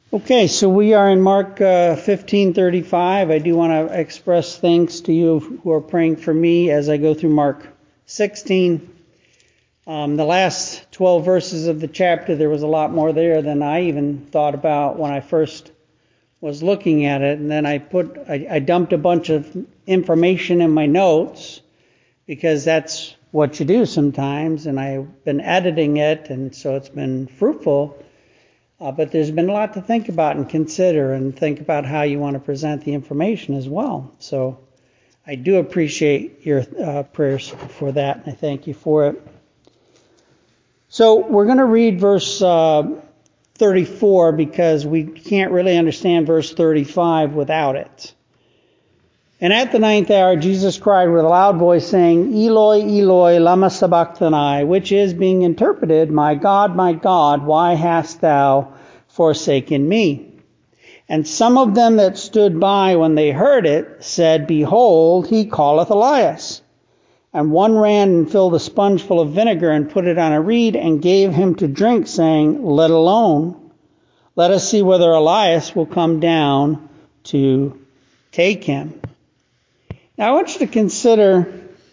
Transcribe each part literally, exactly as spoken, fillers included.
Okay, so we are in Mark uh, fifteen thirty-five. I do want to express thanks to you who are praying for me as I go through Mark sixteen. Um, the last twelve verses of the chapter, there was a lot more there than I even thought about when I first was looking at it. And then I put, I, I dumped a bunch of information in my notes because that's what you do sometimes. And I've been editing it, and so it's been fruitful. Uh, but there's been a lot to think about and consider and think about how you want to present the information as well. So I do appreciate your uh, prayers for that, and I thank you for it. So we're going to read verse uh, thirty-four because we can't really understand verse thirty-five without it. And at the ninth hour, Jesus cried with a loud voice, saying, Eloi, Eloi, lama sabachthani, which is being interpreted, My God, my God, why hast thou forsaken me? And some of them that stood by when they heard it said, Behold, he calleth Elias. And one ran and filled a sponge full of vinegar and put it on a reed and gave him to drink, saying, Let alone, let us see whether Elias will come down to take him. Now I want you to consider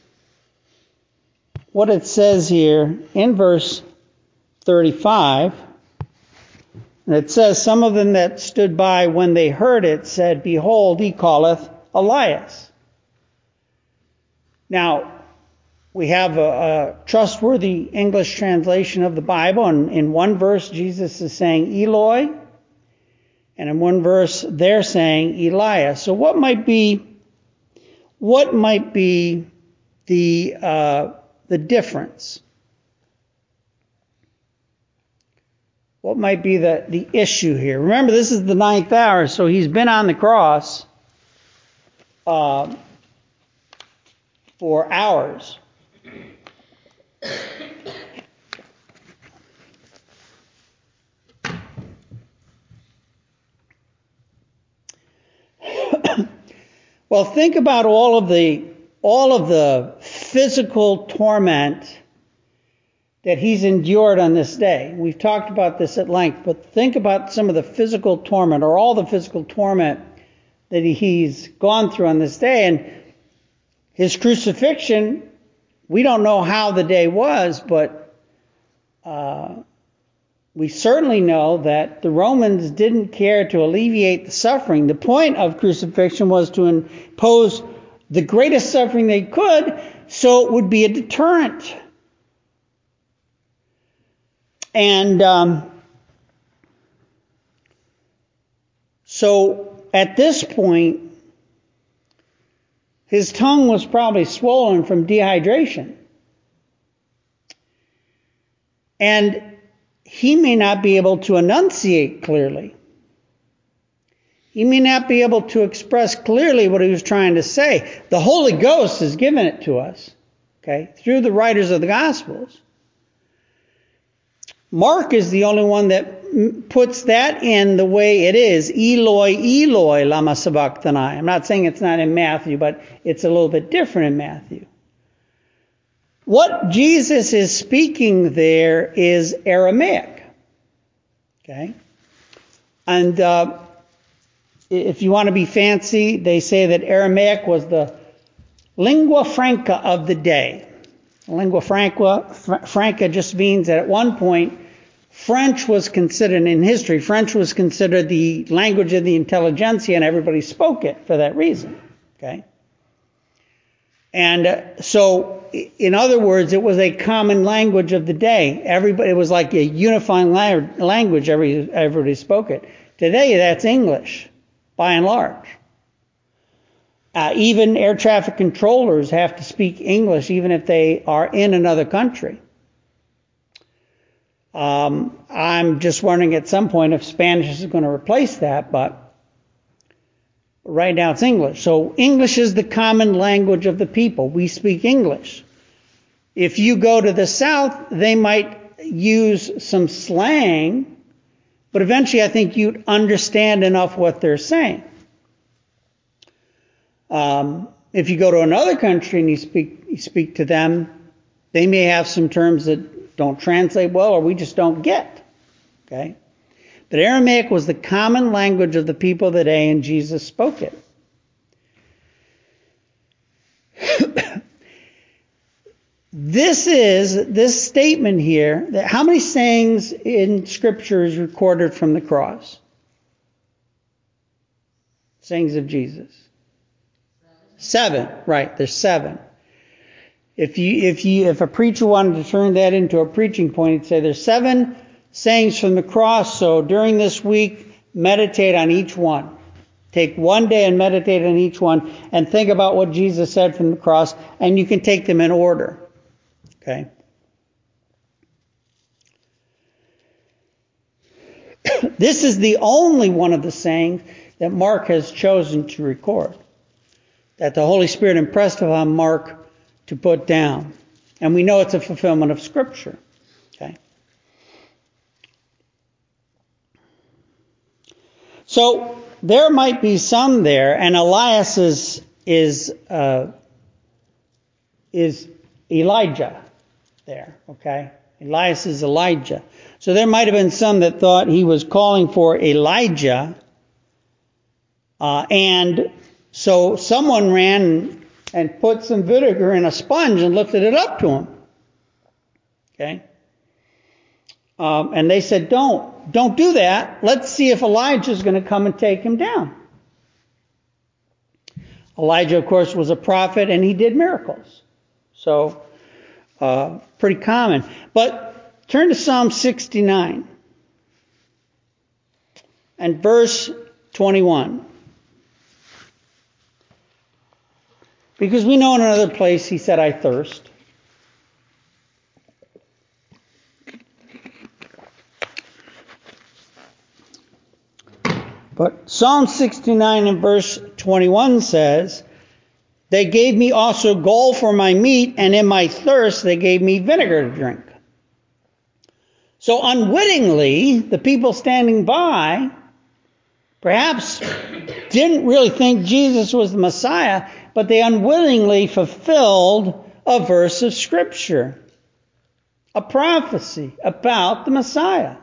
what it says here in verse thirty-five. And it says, Some of them that stood by when they heard it said, Behold, he calleth Elias. Now, we have a, a trustworthy English translation of the Bible, and in one verse Jesus is saying Eloi, and in one verse they're saying Elias. So what might be What might be the uh, the difference? What might be the, the issue here? Remember, this is the ninth hour, so he's been on the cross uh, for hours. Well, think about all of the all of the physical torment that he's endured on this day. We've talked about this at length, but think about some of the physical torment, or all the physical torment that he's gone through on this day. And his crucifixion, we don't know how the day was, but uh, we certainly know that the Romans didn't care to alleviate the suffering. The point of crucifixion was to impose the greatest suffering they could, so it would be a deterrent. And um, so at this point, his tongue was probably swollen from dehydration. And he may not be able to enunciate clearly. He may not be able to express clearly what he was trying to say. The Holy Ghost has given it to us, okay, through the writers of the Gospels. Mark is the only one that puts that in the way it is. Eloi, Eloi, lama sabachthani. I'm not saying it's not in Matthew, but it's a little bit different in Matthew. What Jesus is speaking there is Aramaic. Okay? And uh, if you want to be fancy, they say that Aramaic was the lingua franca of the day. Lingua franca, fr- franca just means that at one point, French was considered, in history, French was considered the language of the intelligentsia, and everybody spoke it for that reason. Okay? And uh, so, in other words, it was a common language of the day. Everybody, it was like a unifying la- language. Every, everybody spoke it. Today, that's English, by and large. Uh, even air traffic controllers have to speak English, even if they are in another country. Um, I'm just wondering at some point if Spanish is going to replace that, but right now it's English. So English is the common language of the people. We speak English. If you go to the South, they might use some slang, but eventually I think you'd understand enough what they're saying. Um, if you go to another country and you speak, you speak to them, they may have some terms that don't translate well, or we just don't get. Okay? But Aramaic was the common language of the people of the day, and Jesus spoke it. This is, this statement here, that how many sayings in Scripture is recorded from the cross? Sayings of Jesus. Seven, right, there's seven. If you, if you, if a preacher wanted to turn that into a preaching point, he'd say there's seven sayings from the cross, so during this week, meditate on each one. Take one day and meditate on each one, and think about what Jesus said from the cross, and you can take them in order. Okay? This is the only one of the sayings that Mark has chosen to record, that the Holy Spirit impressed upon Mark to put down. And we know it's a fulfillment of Scripture. Okay? So there might be some there, and Elias is is uh, is Elijah there. Okay, Elias is Elijah. So there might have been some that thought he was calling for Elijah, uh, and so someone ran and put some vinegar in a sponge and lifted it up to him. Okay, um, and they said, "Don't, don't do that. Let's see if Elijah's going to come and take him down." Elijah, of course, was a prophet, and he did miracles. So, uh, pretty common. But turn to Psalm sixty-nine and verse twenty-one. Because we know in another place he said, "I thirst." But Psalm sixty-nine and verse twenty-one says, "They gave me also gall for my meat, and in my thirst they gave me vinegar to drink." So unwittingly, the people standing by perhaps didn't really think Jesus was the Messiah, but they unwittingly fulfilled a verse of Scripture, a prophecy about the Messiah.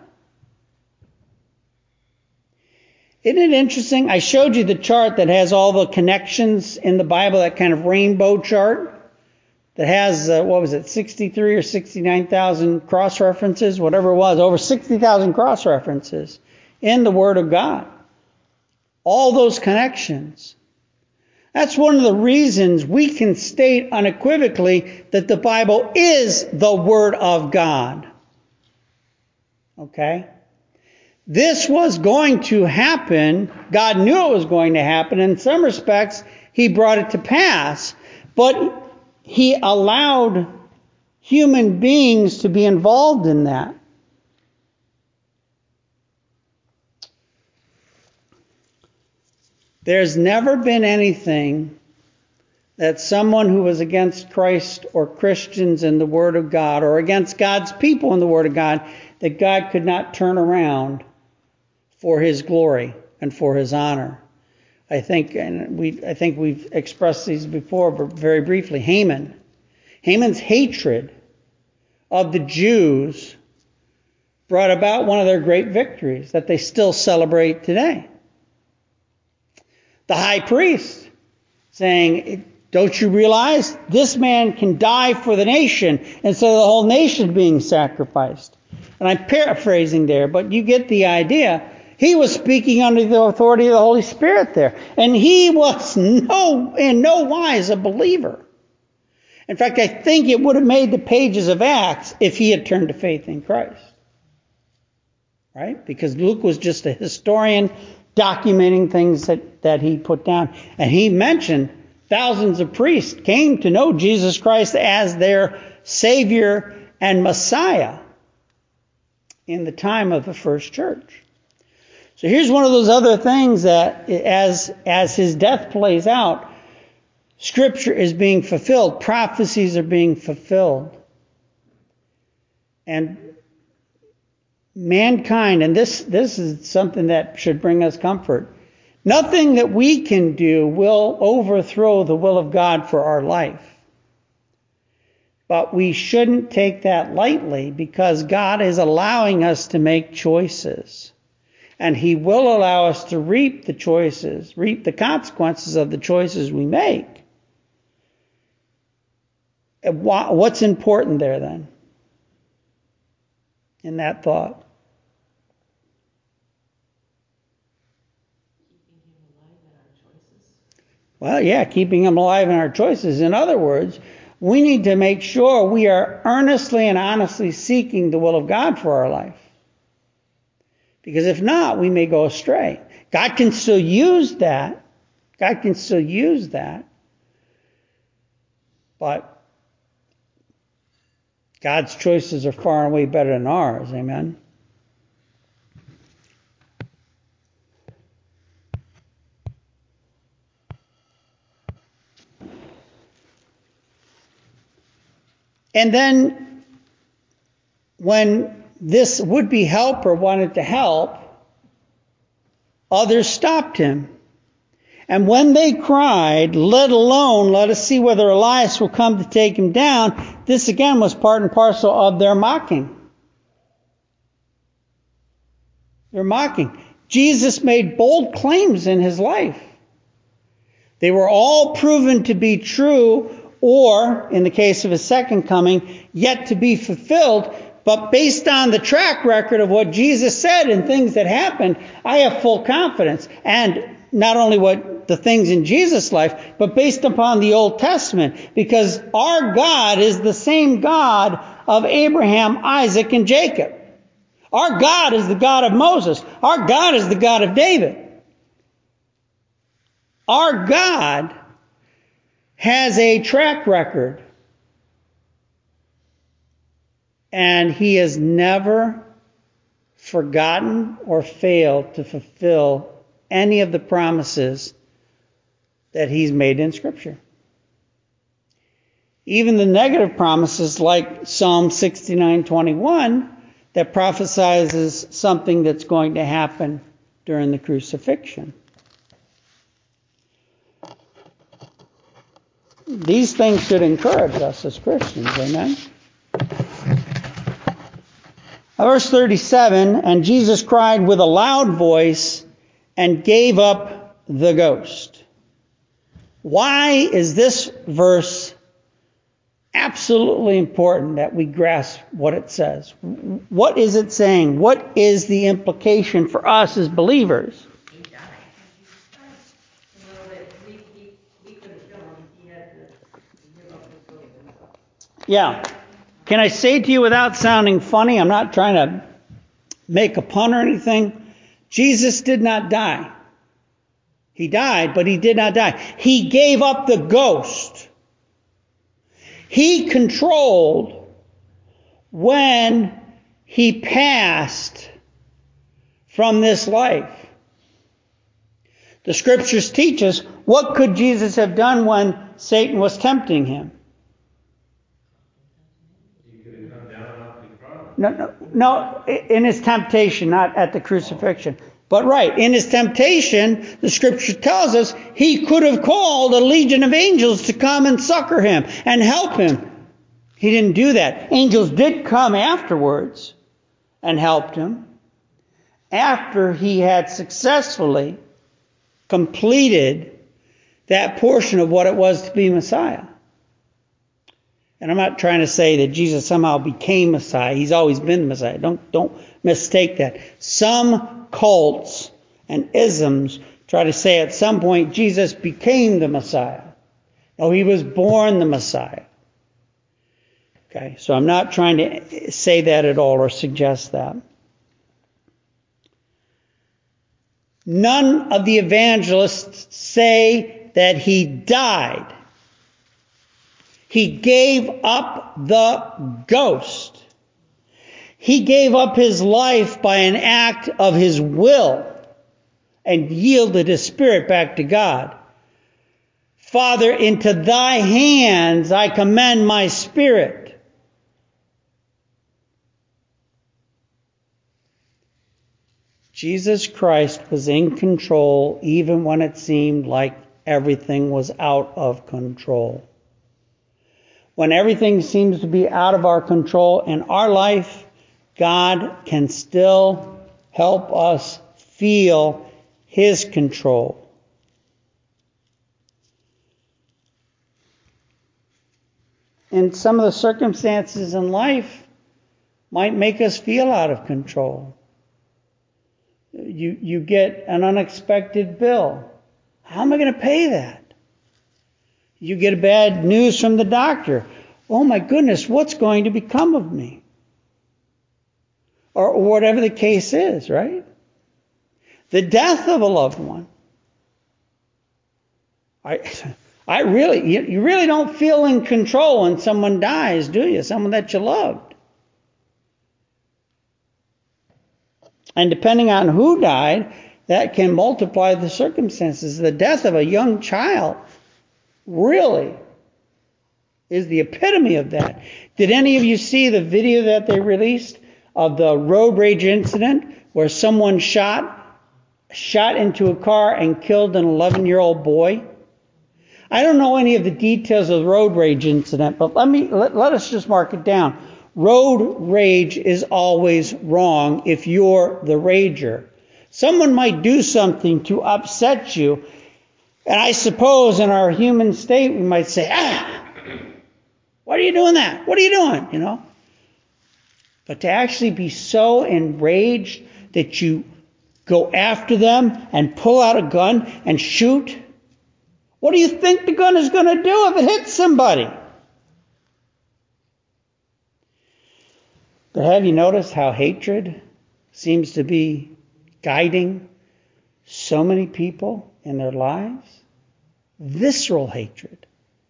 Isn't it interesting? I showed you the chart that has all the connections in the Bible, that kind of rainbow chart that has, uh, what was it, sixty-three or sixty-nine thousand cross-references, whatever it was, over sixty thousand cross-references in the Word of God. All those connections. That's one of the reasons we can state unequivocally that the Bible is the Word of God. Okay? This was going to happen. God knew it was going to happen. In some respects, He brought it to pass. But He allowed human beings to be involved in that. There's never been anything that someone who was against Christ or Christians in the Word of God, or against God's people in the Word of God, that God could not turn around for His glory and for His honor. I think, and we, I think we've expressed these before, but very briefly. Haman, Haman's hatred of the Jews brought about one of their great victories that they still celebrate today. The high priest saying, "Don't you realize this man can die for the nation instead of the whole nation being sacrificed?" And I'm paraphrasing there, but you get the idea. He was speaking under the authority of the Holy Spirit there. And he was no, in no wise a believer. In fact, I think it would have made the pages of Acts if he had turned to faith in Christ. Right? Because Luke was just a historian documenting things that, that he put down. And he mentioned thousands of priests came to know Jesus Christ as their Savior and Messiah in the time of the first church. So here's one of those other things that as, as his death plays out, Scripture is being fulfilled. Prophecies are being fulfilled. And mankind, and this, this is something that should bring us comfort. Nothing that we can do will overthrow the will of God for our life. But we shouldn't take that lightly, because God is allowing us to make choices. And he will allow us to reap the choices, reap the consequences of the choices we make. What's important there then? In that thought? Keeping him alive in our choices. Well, yeah, keeping him alive in our choices. In other words, we need to make sure we are earnestly and honestly seeking the will of God for our life. Because if not, we may go astray. God can still use that. God can still use that. But God's choices are far and away better than ours. Amen? And then, when this would-be helper wanted to help, others stopped him. And when they cried, "Let alone, let us see whether Elias will come to take him down," this again was part and parcel of their mocking. They're mocking. Jesus made bold claims in his life. They were all proven to be true, or, in the case of his second coming, yet to be fulfilled. But based on the track record of what Jesus said and things that happened, I have full confidence. And not only what the things in Jesus' life, but based upon the Old Testament. Because our God is the same God of Abraham, Isaac, and Jacob. Our God is the God of Moses. Our God is the God of David. Our God has a track record. And he has never forgotten or failed to fulfill any of the promises that he's made in Scripture. Even the negative promises like Psalm sixty-nine twenty-one that prophesizes something that's going to happen during the crucifixion. These things should encourage us as Christians, amen? Verse thirty-seven, and Jesus cried with a loud voice and gave up the ghost. Why is this verse absolutely important that we grasp what it says? What is it saying? What is the implication for us as believers? He died. You know that we, he, we couldn't kill him. He had to give up his ghost himself. Yeah. Can I say to you without sounding funny, I'm not trying to make a pun or anything, Jesus did not die. He died, but he did not die. He gave up the ghost. He controlled when he passed from this life. The Scriptures teach us, what could Jesus have done when Satan was tempting him? No, no, no, in his temptation, not at the crucifixion. But right, in his temptation, the Scripture tells us he could have called a legion of angels to come and succor him and help him. He didn't do that. Angels did come afterwards and helped him after he had successfully completed that portion of what it was to be Messiah. And I'm not trying to say that Jesus somehow became Messiah. He's always been Messiah. Don't, don't mistake that. Some cults and isms try to say at some point Jesus became the Messiah. No, he was born the Messiah. Okay, so I'm not trying to say that at all or suggest that. None of the evangelists say that he died. He gave up the ghost. He gave up his life by an act of his will and yielded his spirit back to God. Father, into thy hands I commend my spirit. Jesus Christ was in control even when it seemed like everything was out of control. When everything seems to be out of our control in our life, God can still help us feel His control. And some of the circumstances in life might make us feel out of control. You, you get an unexpected bill. How am I going to pay that? You get a bad news from the doctor. Oh my goodness, what's going to become of me? Or, or whatever the case is, right? The death of a loved one. I, I really, you, you really don't feel in control when someone dies, do you? Someone that you loved. And depending on who died, that can multiply the circumstances. The death of a young child really is the epitome of that. Did any of you see the video that they released of the road rage incident where someone shot shot into a car and killed an eleven-year-old boy? I don't know any of the details of the road rage incident, but let me let, let us just mark it down. Road rage is always wrong if you're the rager. Someone might do something to upset you, and I suppose in our human state we might say, ah, why are you doing that? What are you doing? You know? But to actually be so enraged that you go after them and pull out a gun and shoot, what do you think the gun is going to do if it hits somebody? But have you noticed how hatred seems to be guiding so many people in their lives? Visceral hatred.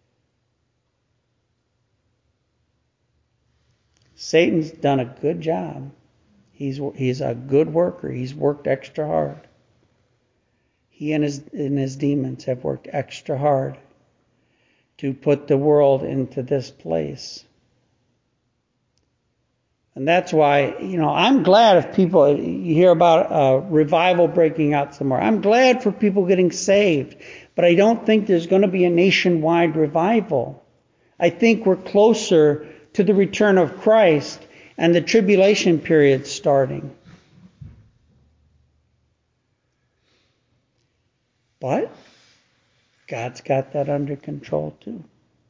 Satan's done a good job. He's he's a good worker. He's worked extra hard. He and his and his demons have worked extra hard to put the world into this place. And that's why, you know, I'm glad if people, you hear about a revival breaking out somewhere. I'm glad for people getting saved. But I don't think there's going to be a nationwide revival. I think we're closer to the return of Christ and the tribulation period starting. But God's got that under control too.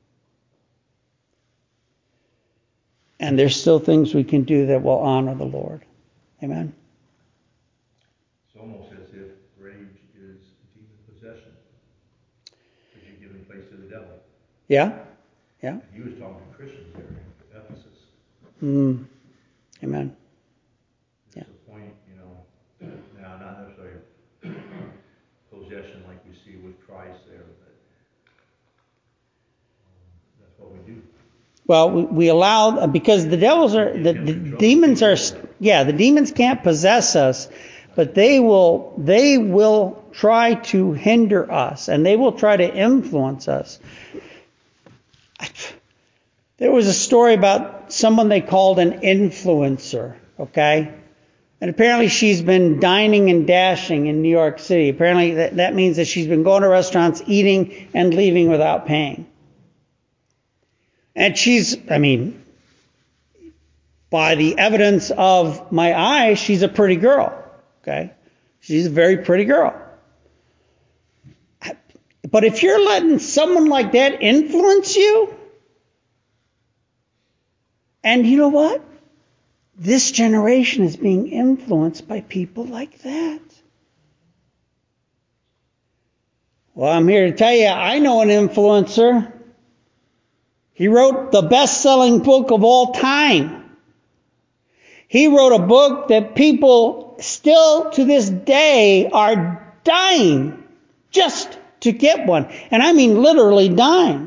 And there's still things we can do that will honor the Lord. Amen? It's almost as if rage is demon possession. Because you're giving place to the devil. Yeah? Yeah? And he was talking to Christians there in Ephesus. Mm. Amen. There's Yeah. a point, you know, now not necessarily possession like we see with Christ there, but um, that's what we do. Well, we, we allow, because the devils are, the, the demons are, yeah, the demons can't possess us, but they will, they will try to hinder us, and they will try to influence us. There was a story about someone they called an influencer, okay? And apparently she's been dining and dashing in New York City. Apparently that, that means that she's been going to restaurants, eating, and leaving without paying. And she's, I mean, by the evidence of my eyes, she's a pretty girl. Okay? She's a very pretty girl. But if you're letting someone like that influence you, and you know what? This generation is being influenced by people like that. Well, I'm here to tell you, I know an influencer. He wrote the best-selling book of all time. He wrote a book that people still to this day are dying just to get one. And I mean literally dying.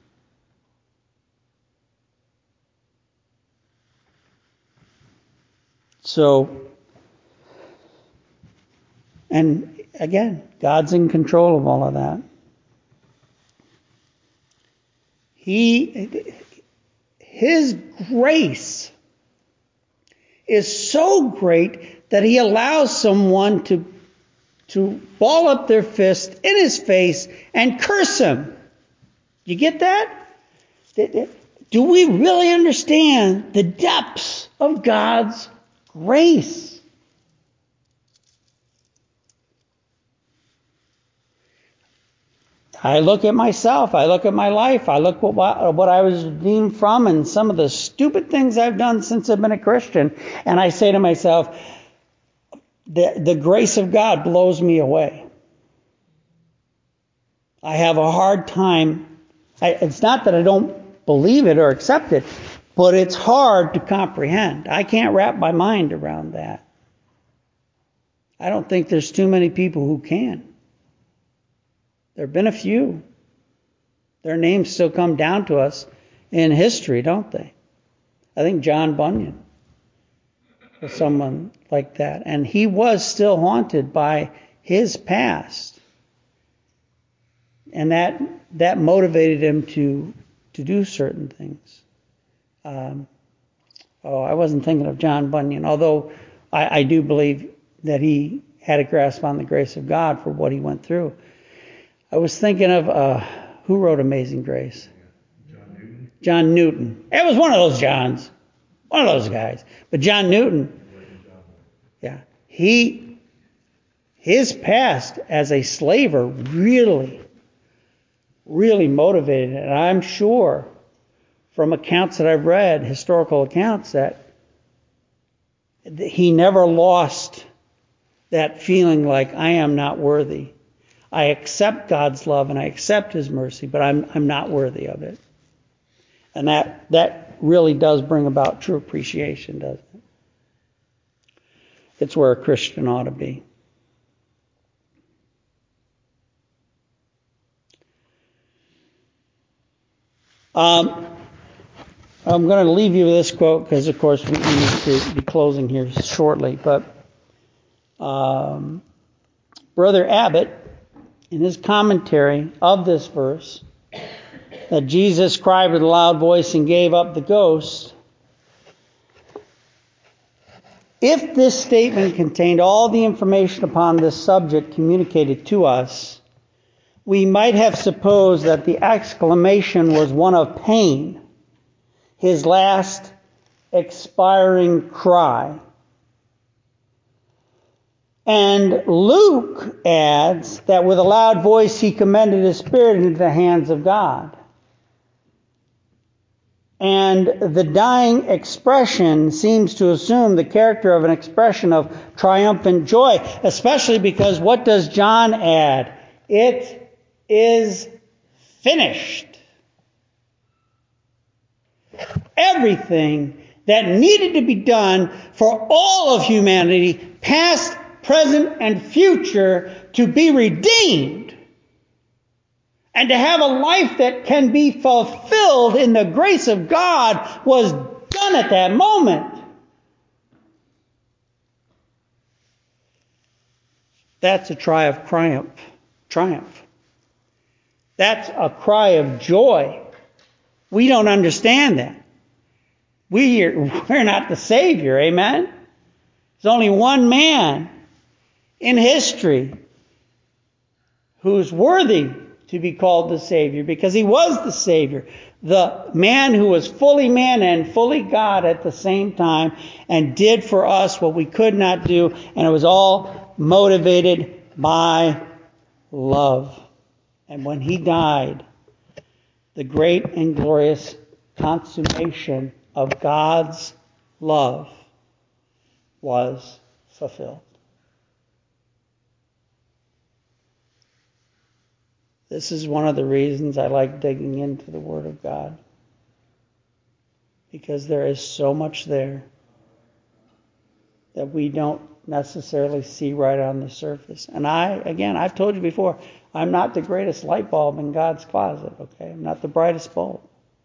So, and again, God's in control of all of that. He, His grace is so great that He allows someone to, to ball up their fist in His face and curse Him. You get that? Do we really understand the depths of God's grace? I look at myself. I look at my life. I look what what I was redeemed from and some of the stupid things I've done since I've been a Christian. And I say to myself, the, the grace of God blows me away. I have a hard time. I, it's not that I don't believe it or accept it, but it's hard to comprehend. I can't wrap my mind around that. I don't think there's too many people who can. There have been a few. Their names still come down to us in history, don't they? I think John Bunyan was someone like that. And he was still haunted by his past. And that that motivated him to, to do certain things. Um, oh, I wasn't thinking of John Bunyan, although I, I do believe that he had a grasp on the grace of God for what he went through. I was thinking of, uh, who wrote Amazing Grace? John Newton. John Newton. It was one of those Johns. One of those guys. But John Newton, yeah, he, his past as a slaver really, really motivated him. And I'm sure from accounts that I've read, historical accounts, that he never lost that feeling like, I am not worthy. I accept God's love and I accept His mercy, but I'm I'm not worthy of it. And that that really does bring about true appreciation, doesn't it? It's where a Christian ought to be. Um, I'm going to leave you with this quote because, of course, we need to be closing here shortly. But um, Brother Abbott, in his commentary of this verse, that Jesus cried with a loud voice and gave up the ghost, if this statement contained all the information upon this subject communicated to us, we might have supposed that the exclamation was one of pain, his last expiring cry. And Luke adds that with a loud voice he commended his spirit into the hands of God. And the dying expression seems to assume the character of an expression of triumphant joy, especially because what does John add? It is finished. Everything that needed to be done for all of humanity, past, present, and future, to be redeemed and to have a life that can be fulfilled in the grace of God, was done at that moment. That's a cry of triumph. Triumph. That's a cry of joy. We don't understand that. We are, we're not the Savior, amen? There's only one man in history who's worthy to be called the Savior, because he was the Savior. The man who was fully man and fully God at the same time, and did for us what we could not do, and it was all motivated by love. And when he died, the great and glorious consummation of God's love was fulfilled. This is one of the reasons I like digging into the Word of God, because there is so much there that we don't necessarily see right on the surface. And I, again, I've told you before, I'm not the greatest light bulb in God's closet, okay? I'm not the brightest bulb.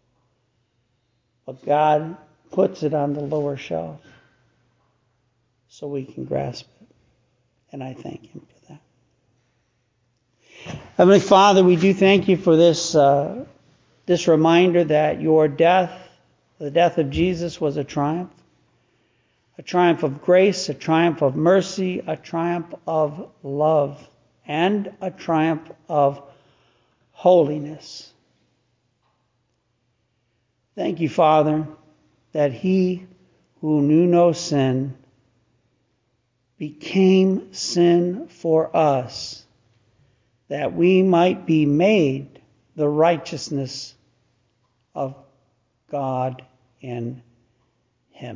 But God puts it on the lower shelf so we can grasp it. And I thank Him for that. Heavenly Father, we do thank You for this uh, this reminder that Your death, the death of Jesus, was a triumph. A triumph of grace, a triumph of mercy, a triumph of love, and a triumph of holiness. Thank You, Father, that He who knew no sin became sin for us, that we might be made the righteousness of God in him.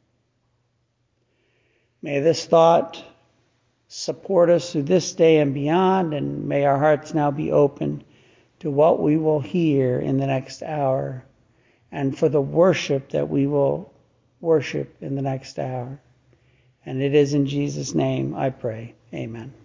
May this thought support us through this day and beyond, and may our hearts now be open to what we will hear in the next hour, and for the worship that we will worship in the next hour. And it is in Jesus' name I pray. Amen.